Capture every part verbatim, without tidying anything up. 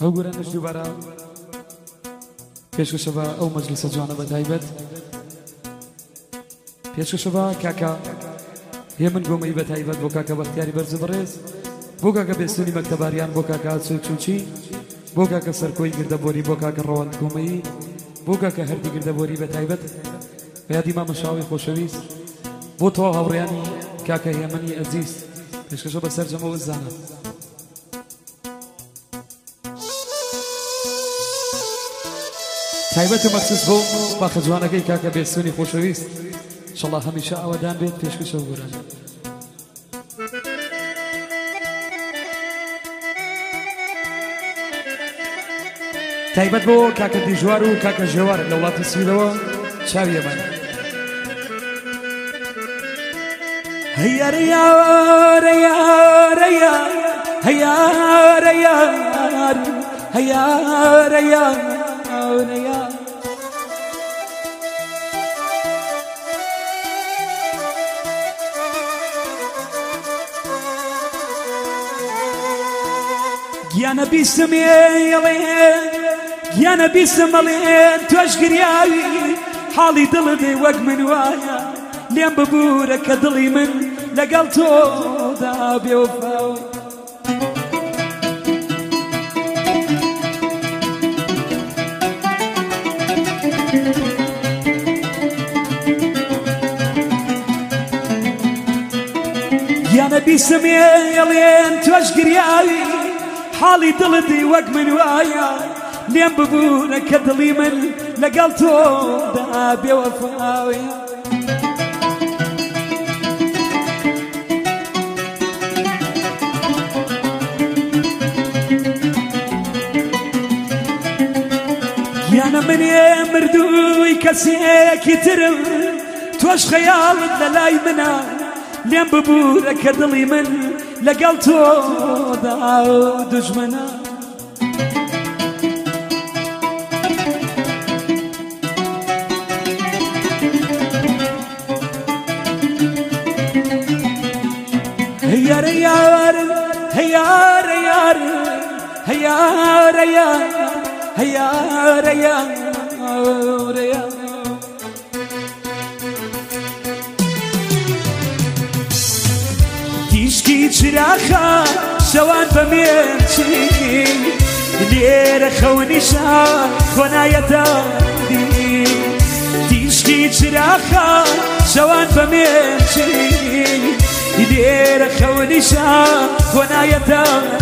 هەوگورە نەش دووبارە پێشکەشەوە ئەو مەجلیسە جوانە بە تایبەت پێشکەشەوە کاکە هێمن گۆمەی بە تایبەت بۆ کاکە بەختیاری بەرز بەڕێز بۆ کاکە بێسوونی مەکتەباریان بۆ کاکە چوک چوچی بۆ کاکە سەرکۆی گردەبۆری بۆ کاکە ڕەوەند گۆمەیی بۆ کاکە هەردی گردەبۆری بە تایبەت بە یادی مامەشاوی خۆشەویست بۆ تۆ هاوڕێیانی کاکە هێمنی ئەزیز پێشکەشە بەسەر جەمەوە زانە تایبەت و مەخصوص بۆ باخە جوانەکەی کاکە بێسوونی خۆشەویست انشاءالله هەمیشە ئەوەدان بێت پێشکەشە بگورن تایبەت بۆ کاکە دیژوار و کاکە ژێوار لە وڵاتی سویدەوە چاویە من هەیار یار یار یار هەیار یار هەیار یار یار گیانە بیستم ئێڵێن گیانە بیستم ئەڵێن تۆش گریاوی حاڵی دڵت وەک من وایە لێم ببوورە کە دڵی من لەگەڵ تۆدا بێوەفاوە گیانە بیستم ئێڵێن تۆش گریاوی حاڵی دڵتی وەک من وایە لێم ببوورە کە دڵی من لەگەڵ تۆدا بێوەفاوە گیانە منێ مردووی کەسێکی ترم تۆش خەیاڵت لە لای منە لێم ببوورە کە دڵی من لەگەڵ تۆدا دوژمنە هەیارە یار هەیارە یار هەیارە یار هەیارە یار یار تیشکی چراخە شەوان بە مێرچی لێرە خەونیشە خۆنایەتە تیشکی چراخە شەوان بە مێرچی لێرە خەونیشە خۆنایەتە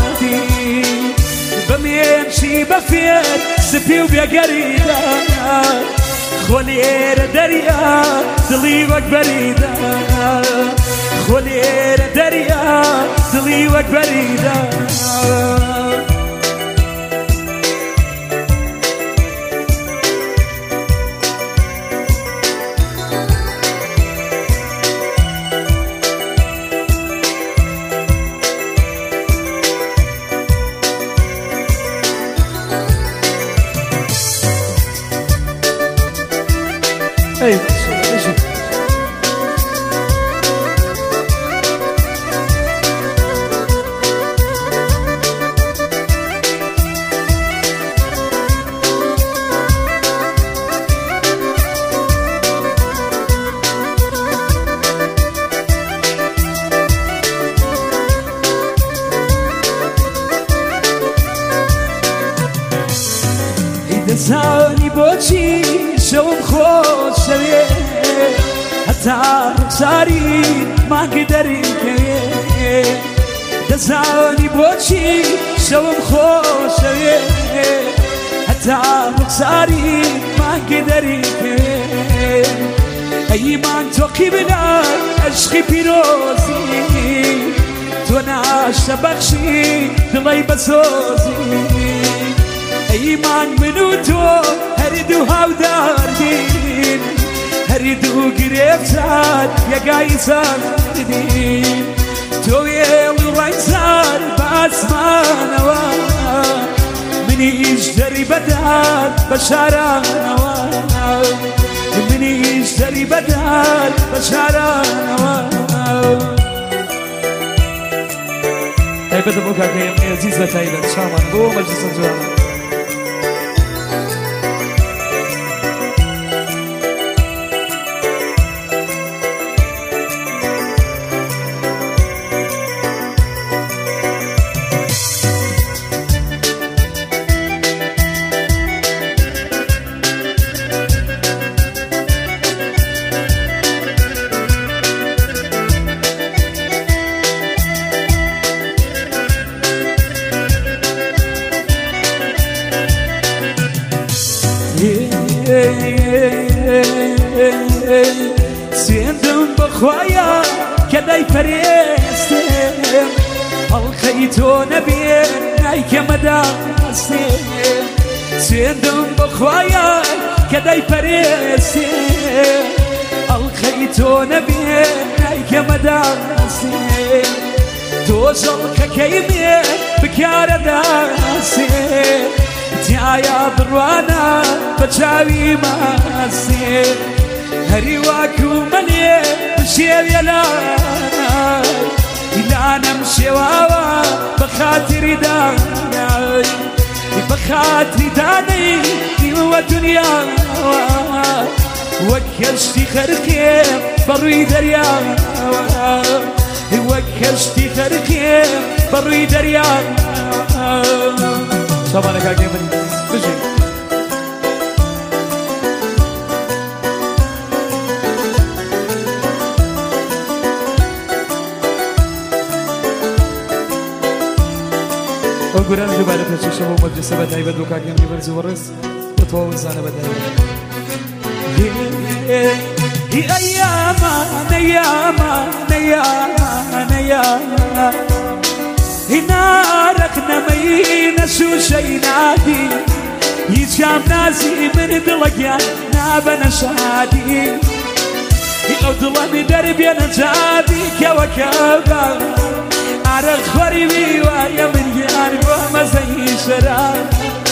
بە مێرچی بە فێر سپی و بێگەریدا خۆ لێرە دەریا دڵی وەک بەریدا خۆ لێرە دەریا دڵی وەک بەریدا Hey, listen. دەزانی بۆچی شەوم خۆش شەوێ هەتا ڕوخساری مانگی دەریکەوێ دەزانی بۆچی شەوم خۆش شەوێ هەتا ڕوخساری مانگی دەریکەوێ ئەیمان تۆقی بنار عشقی پیرۆزی تۆ ناشتە بەخشی دڵی بەسۆزی ئەیمان من و تۆ هەردوو هاوداردین هەردوو گرێفتار یەکای ساردین تۆ وێڵ و ڕایزار بە ئاسمانەوە منیش دەری بەدار بە شارانەوە منیش دەری بەدار بە شارانەوە تایبەت بۆ کاکەیەم عزیز بە تایبەت شامان بۆ مەجلیسە جوانە سوێندم بەخوایە کە دایپەرێستێم هەڵقەی تۆ نەبێ نایکەمەداستێم سوێندم بەخوایە کە دایپەرێستێم هەڵقەی تۆ نەبێ نایکەمەداستێم تۆ ژەڵکەکەی مێ بکارەداستێم تایە بڕوانە بە چاوی ماسێ هەری واکو منێ بشێویە لای لانەم شێواوە بە خاتری دانای بە خاتری دانەی نیوە دونیاوە وەک کەشتی خەرقێم بە ڕووی دەریاوە وەک کەشتی خەرقێم بە ڕووی دەریاوە شامانە کاکەی من بژێ ئەو گوران دووبارە پێچەشەوە مەجلیسە بە تایبەت بۆ کاکەمی بەرز و بەڕێز بە تۆ وزانە بە تایبەت ئەیامان ئەیامان ئەیامان ئەیامان هینارەق نەمەی نەسووشەی نادی هیچیان نازی من دڵەگیان نابەنە شادی ئەو دڵەمی دەربێنە جادی کەوەکەوە ئارە خۆری وایە من گیان بۆ مەزەی شەراب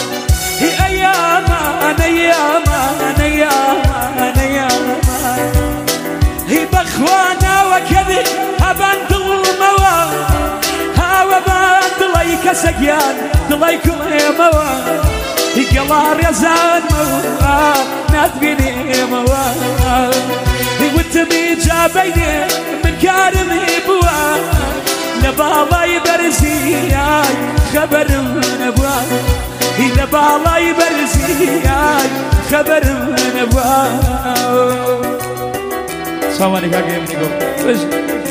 ئەیامان ئەیامان ئەیامان ئەیامان هی بەخوا ناوەکەدی هەبان دڵمەوە هاوەبان دڵی کەسەگیان دڵی کوڵێمەوە هی گەڵا ڕێزانمەوە ناتبینێمەوە هی وتمی جابەینێ من کارمی بووە لە باڵای بەرزیای خەبەرم نەبووە هی لە باڵای بەرزیای خەبەرم نەبووە شامانە کاکەی منی گۆ بژێ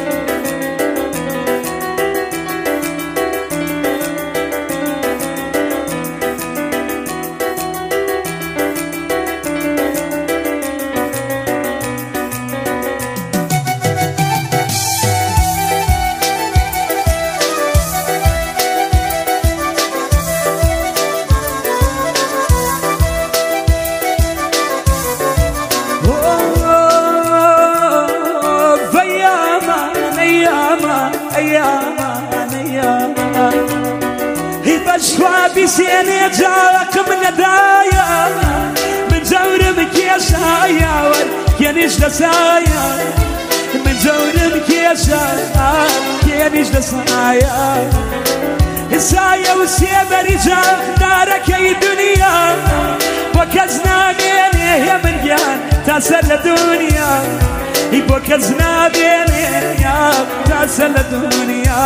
بسێنێ جاوەکم نەدایە من جەورم کێشایە کێنیش دەسایە من جەورم کێشە کێنیش دەسایە سایە و سێبەری جاندارەکەی دنیا بۆ کەس نابێنێ هێ من گیان تا سەر لە دنیا بۆ کەس نابێنێ تا سەر لە دنیا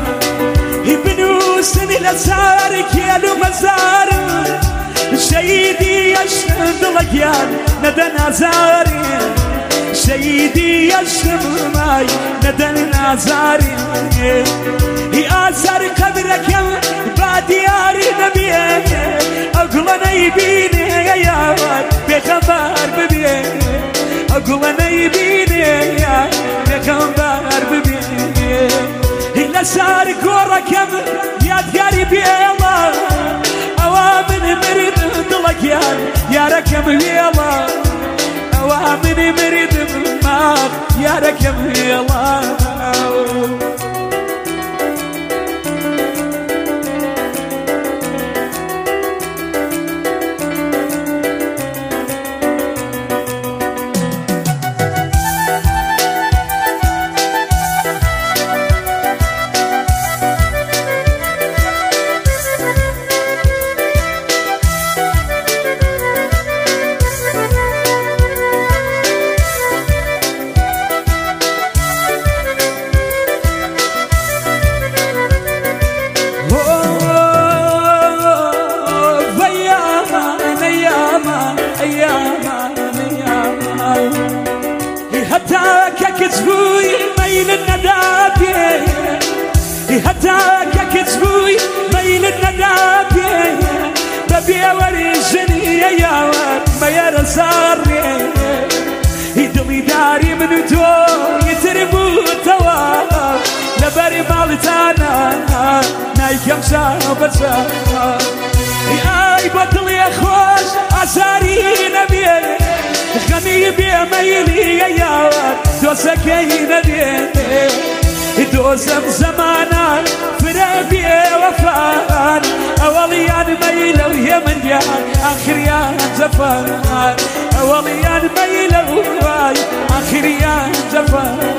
بنووسنی لەسەر کێل و مەزارم شەیدی ئەشم دڵەگیان نەدە نازاری شەیدی ئەشم مای نەدە نازاری هی ئازار قەبرەکەم با دیاری نەبێ ئەو گوڵە نەیبینێ یاوان پێغەمبەر ببێ ئەو گوڵە نەیبینێ پێغەمبەر ببێ لەسەر گۆڕەکەم یادگاری بێڵە ئەوە من مردم دڵەگیان یارەکەم هێڵە ئەوە من مردم ماڵ یارەکەم هێڵە ميل الندابي هتاك كتبوي ميل الندابي ببيع ورجني يا ورد ما يرزارني يدلي داري من دو يتربو توا لبري مالتانا نايكم شابسا اي بطل يا خوش عساري نبي غني بي ميلي يا ورد دوسكي نبي دوسم زمانا فرابي وفان أوليان ميلة وهي من ديان آخريان زفان أوليان ميلة وهي آخريان زفان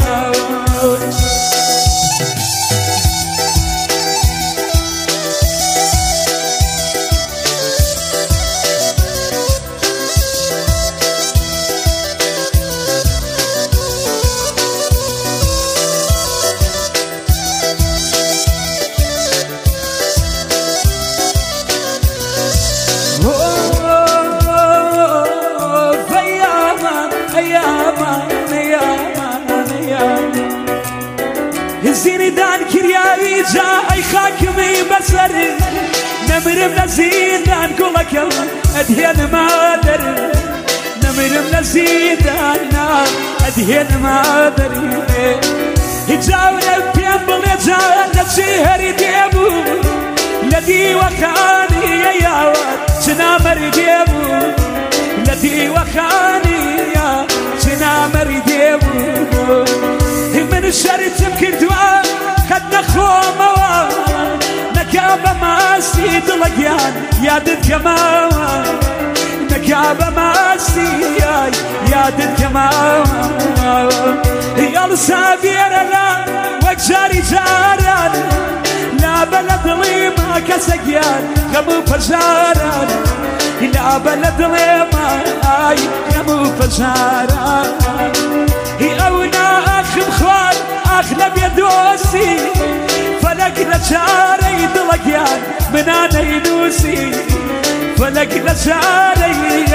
زيندان كرياوي جاي خاكمي بسر نمر من زيندان كلك ادهن ما در نمر من زيندان ادهن ما دري هجاور بيان بلجان نسيهر ديبو لدي وخاني يا سنامر ديبو لدي وخاني يا سنامر ديبو من الشرط يمكن دعاء خدنا خوما نكابة ما سيد لقيان يادت كمان نكابة ما سيد يادت كمان يا سابير لا وجاري جاران لا بلد لي ما كسقيان كمو فجاران لا بلد لي ما كمو فجاران أونا أخم خوان أخلب يدوسي فلك لشاري دلقيان من أنا ينوسي فلك لشاري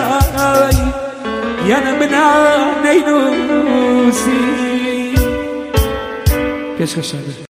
يانا من أنا ينوسي كيش خشابه